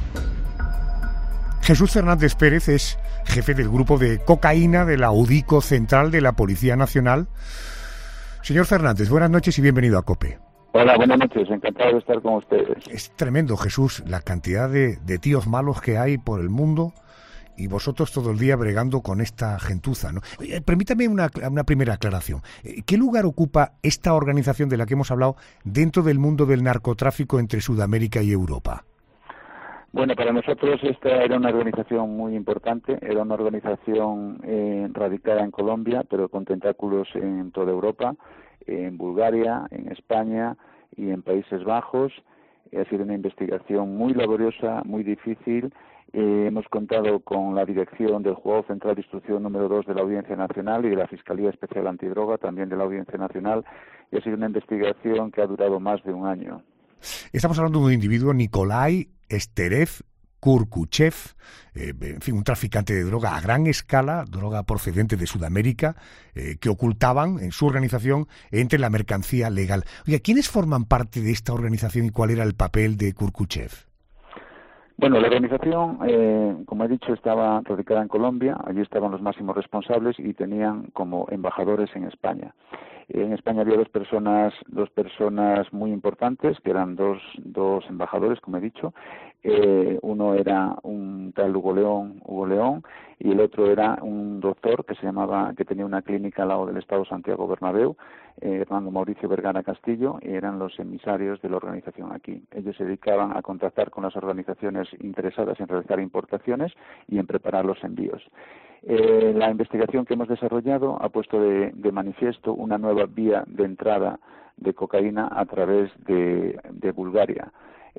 Jesús Fernández Pérez es jefe del grupo de cocaína de la UDICO Central de la Policía Nacional. Señor Fernández, buenas noches y bienvenido a COPE. Hola, buenas noches, encantado de estar con ustedes. Es tremendo, Jesús, la cantidad de tíos malos que hay por el mundo y vosotros todo el día bregando con esta gentuza, ¿no? Permítame una primera aclaración. ¿Qué lugar ocupa esta organización de la que hemos hablado dentro del mundo del narcotráfico entre Sudamérica y Europa? Bueno, para nosotros esta era una organización muy importante, era una organización radicada en Colombia, pero con tentáculos en toda Europa, en Bulgaria, en España y en Países Bajos. Ha sido una investigación muy laboriosa, muy difícil. Hemos contado con la dirección del Juzgado Central de Instrucción número 2 de la Audiencia Nacional y de la Fiscalía Especial Antidroga, también de la Audiencia Nacional, y ha sido una investigación que ha durado más de un año. Estamos hablando de un individuo, Nikolai Esterev Kurkuchev, en fin, un traficante de droga a gran escala, droga procedente de Sudamérica, que ocultaban en su organización entre la mercancía legal. Oiga, ¿quiénes forman parte de esta organización y cuál era el papel de Kurkuchev? Bueno, la organización, como he dicho, estaba radicada en Colombia, allí estaban los máximos responsables y tenían como embajadores en España. En España había dos personas muy importantes, que eran dos embajadores, como he dicho. Uno era un tal Hugo León, y el otro era un doctor que tenía una clínica al lado del Estado Santiago Bernabéu, Hernando Mauricio Vergara Castillo, y eran los emisarios de la organización aquí. Ellos se dedicaban a contactar con las organizaciones interesadas en realizar importaciones y en preparar los envíos. La investigación que hemos desarrollado ha puesto de manifiesto una nueva vía de entrada de cocaína a través de Bulgaria.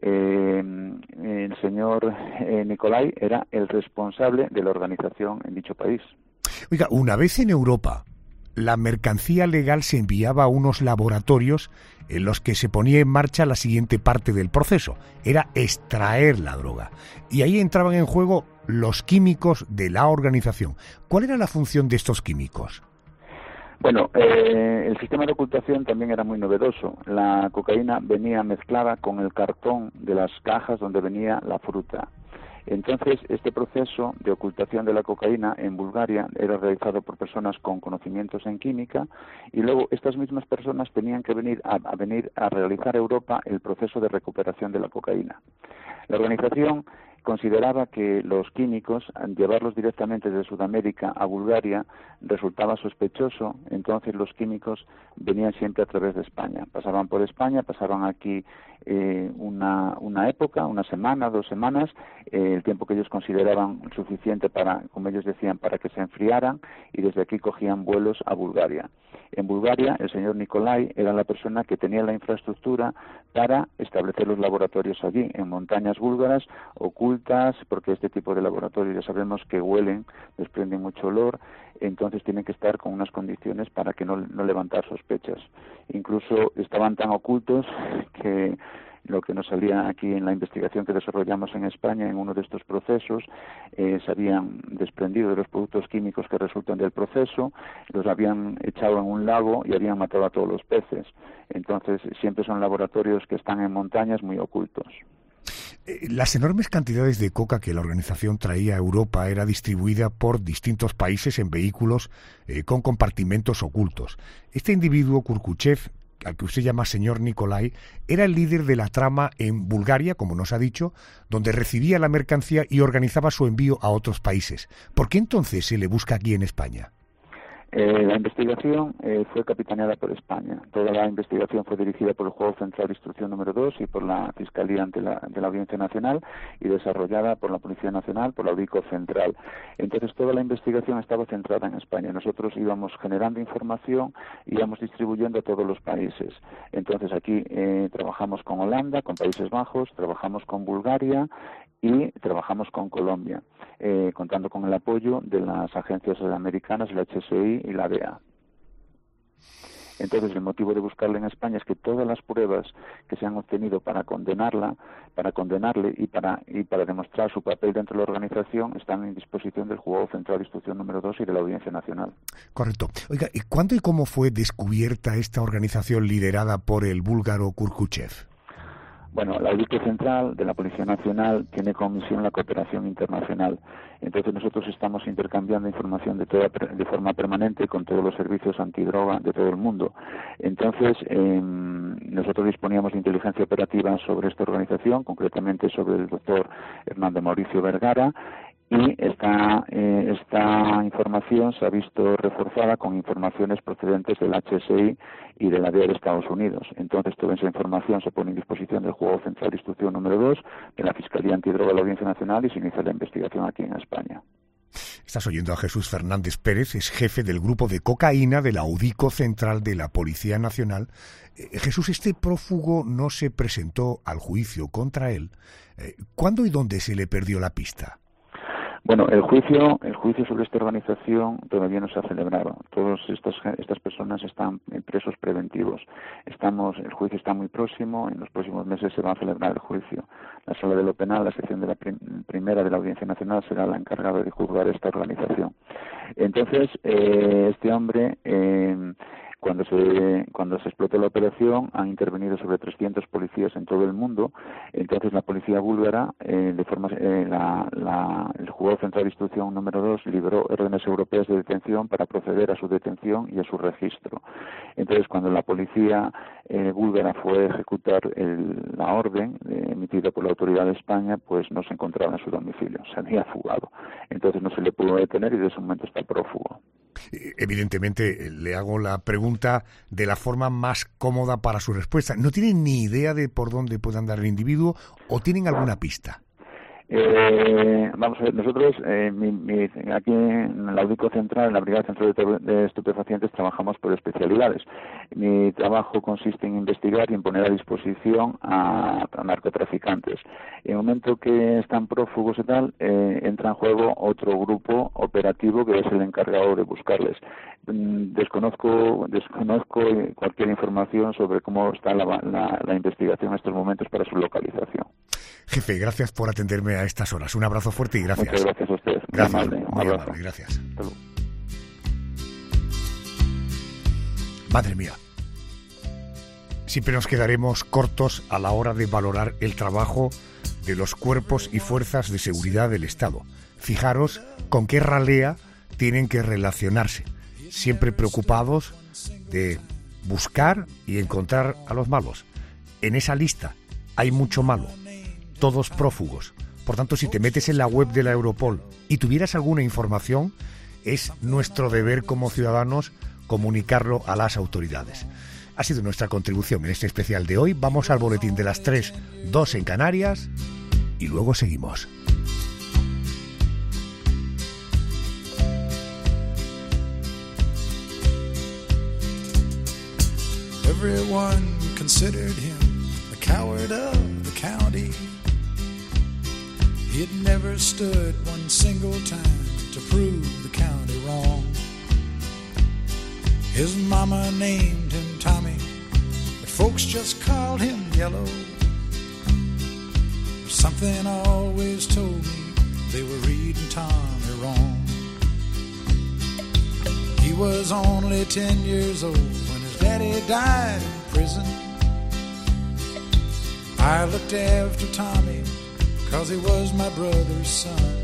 El señor Nikolai era el responsable de la organización en dicho país. Oiga, una vez en Europa, la mercancía legal se enviaba a unos laboratorios en los que se ponía en marcha la siguiente parte del proceso, era extraer la droga. Y ahí entraban en juego los químicos de la organización. ¿Cuál era la función de estos químicos? Bueno, el sistema de ocultación también era muy novedoso. La cocaína venía mezclada con el cartón de las cajas donde venía la fruta. Entonces, este proceso de ocultación de la cocaína en Bulgaria era realizado por personas con conocimientos en química, y luego estas mismas personas tenían que venir a realizar a Europa el proceso de recuperación de la cocaína. La organización consideraba que los químicos, al llevarlos directamente de Sudamérica a Bulgaria, resultaba sospechoso. Entonces los químicos venían siempre a través de España. Pasaban por España, pasaban aquí una época, una semana, 2 semanas, el tiempo que ellos consideraban suficiente para, como ellos decían, para que se enfriaran, y desde aquí cogían vuelos a Bulgaria. En Bulgaria, el señor Nikolai era la persona que tenía la infraestructura para establecer los laboratorios allí, en montañas búlgaras, ocultas, porque este tipo de laboratorios ya sabemos que huelen, desprenden mucho olor, entonces tienen que estar con unas condiciones para que no levantar sospechas. Incluso estaban tan ocultos que lo que nos salía aquí en la investigación que desarrollamos en España, en uno de estos procesos, se habían desprendido de los productos químicos que resultan del proceso, los habían echado en un lago y habían matado a todos los peces. Entonces, siempre son laboratorios que están en montañas muy ocultos. Las enormes cantidades de coca que la organización traía a Europa era distribuida por distintos países en vehículos con compartimentos ocultos. Este individuo, Kurkuchev, al que usted llama señor Nikolai, era el líder de la trama en Bulgaria, como nos ha dicho, donde recibía la mercancía y organizaba su envío a otros países. ¿Por qué entonces se le busca aquí en España? La investigación fue capitaneada por España. Toda la investigación fue dirigida por el Juzgado Central de Instrucción número 2 y por la Fiscalía de la Audiencia Nacional, y desarrollada por la Policía Nacional, por la UDICO Central. Entonces, toda la investigación estaba centrada en España. Nosotros íbamos generando información y íbamos distribuyendo a todos los países. Entonces, aquí trabajamos con Holanda, con Países Bajos, trabajamos con Bulgaria y trabajamos con Colombia, contando con el apoyo de las agencias americanas, la HSI y la DEA. Entonces, el motivo de buscarle en España es que todas las pruebas que se han obtenido para condenarle y para demostrar su papel dentro de la organización están en disposición del Juzgado Central de Instrucción número 2 y de la Audiencia Nacional. Correcto. Oiga, ¿y cuándo y cómo fue descubierta esta organización liderada por el búlgaro Kurkuchev? Bueno, la Audiencia Central de la Policía Nacional tiene como misión la cooperación internacional. Entonces nosotros estamos intercambiando información de forma permanente con todos los servicios antidroga de todo el mundo. Entonces nosotros disponíamos de inteligencia operativa sobre esta organización, concretamente sobre el doctor Hernando Mauricio Vergara, y esta información se ha visto reforzada con informaciones procedentes del HSI y de la DEA de Estados Unidos. Entonces, toda esa información se pone en disposición del Juzgado Central de Instrucción número 2 de la Fiscalía Antidroga de la Audiencia Nacional y se inicia la investigación aquí en España. Estás oyendo a Jesús Fernández Pérez, es jefe del grupo de cocaína de la Audico Central de la Policía Nacional. Jesús, este prófugo no se presentó al juicio contra él. ¿Cuándo y dónde se le perdió la pista? Bueno, el juicio sobre esta organización todavía no se ha celebrado. Todas estas personas están en presos preventivos. El juicio está muy próximo, en los próximos meses se va a celebrar el juicio. La Sala de lo Penal, la sección de la primera de la Audiencia Nacional, será la encargada de juzgar esta organización. Entonces, este hombre, cuando se explotó la operación, han intervenido sobre 300 policías en todo el mundo. Entonces la policía búlgara, el Juzgado Central de Instrucción número 2 liberó órdenes europeas de detención para proceder a su detención y a su registro. Entonces, cuando la policía búlgara fue a ejecutar la orden emitida por la autoridad de España, pues no se encontraba en su domicilio, se había fugado. Entonces no se le pudo detener y desde ese momento está prófugo. Evidentemente, le hago la pregunta de la forma más cómoda para su respuesta. ¿No tienen ni idea de por dónde puede andar el individuo o tienen alguna pista? Vamos a ver, nosotros aquí en la Audico Central, en la Brigada Central de Estupefacientes, trabajamos por especialidades. Mi trabajo consiste en investigar y en poner a disposición a narcotraficantes. En el momento que están prófugos y tal, entra en juego otro grupo operativo que es el encargado de buscarles. Desconozco cualquier información sobre cómo está la investigación en estos momentos para su localización. Jefe, gracias por atenderme a estas horas. Un abrazo fuerte y gracias. Muchas gracias a ustedes. Gracias, muy amable, gracias. Madre mía, siempre nos quedaremos cortos a la hora de valorar el trabajo de los cuerpos y fuerzas de seguridad del Estado. Fijaros con qué ralea tienen que relacionarse, siempre preocupados de buscar y encontrar a los malos. En esa lista hay mucho malo, todos prófugos. Por tanto, si te metes en la web de la Europol y tuvieras alguna información, es nuestro deber como ciudadanos comunicarlo a las autoridades. Ha sido nuestra contribución en este especial de hoy. Vamos al boletín de las 3, 2 en Canarias y luego seguimos. Everyone considered him the coward of the county. He'd never stood one single time to prove the county wrong. His mama named him Tommy, but folks just called him Yellow. Something always told me they were reading Tommy wrong. He was only 10 years old when his daddy died in prison. I looked after Tommy 'cause he was my brother's son.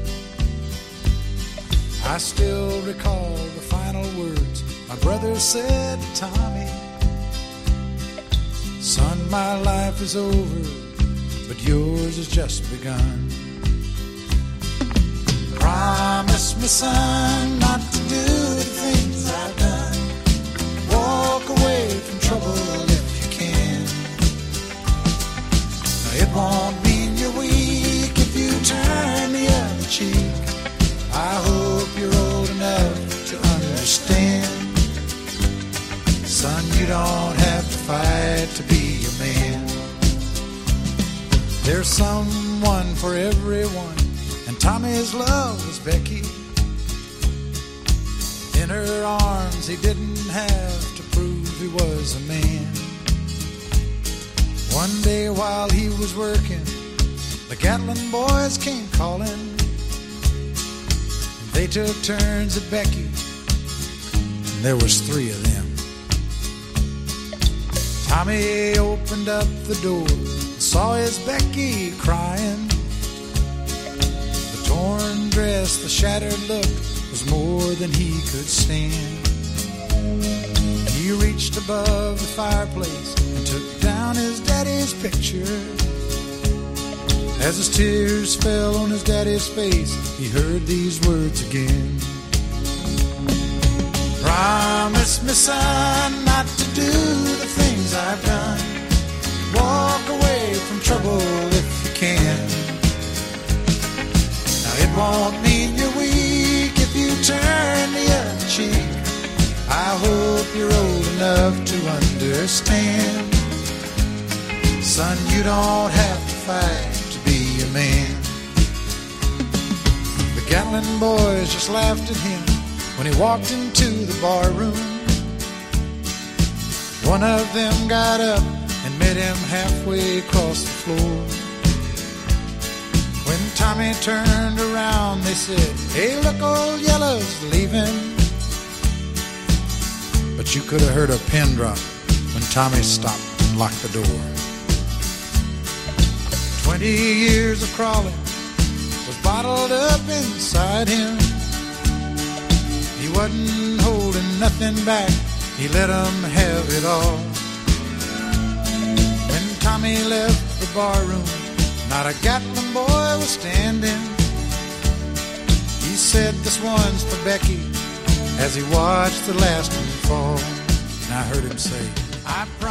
I still recall the final words my brother said to Tommy. Son, my life is over, but yours has just begun. Promise me, son, not to do the things I've done. Walk away from trouble if you can. Now, it won't mean you're weak if you turn the other cheek. I hope you're old enough to understand. Son, you don't have to fight to be a man. There's someone for everyone, and Tommy's love was Becky. In her arms he didn't have to prove he was a man. One day while he was working, the Gatlin boys came calling. They took turns at Becky, and there was 3 of them. Tommy opened up the door and saw his Becky crying. The torn dress, the shattered look was more than he could stand. He reached above the fireplace and took down his daddy's picture. As his tears fell on his daddy's face, he heard these words again. Promise me, son, not to do the things I've done. Walk away from trouble if you can. Now it won't mean you're weak if you turn the other cheek. I hope you're old enough to understand. Son, you don't have to fight to be a man. The Gatlin boys just laughed at him when he walked into the bar room. One of them got up and met him halfway across the floor. When Tommy turned around, they said, "Hey, look, old Yellow's leaving." But you could have heard a pin drop when Tommy stopped and locked the door. 20 years of crawling was bottled up inside him. He wasn't holding nothing back, he let 'em have it all. When Tommy left the barroom, not a Gatlin boy was standing. He said, "This one's for Becky," as he watched the last one fall. And I heard him say, "I promise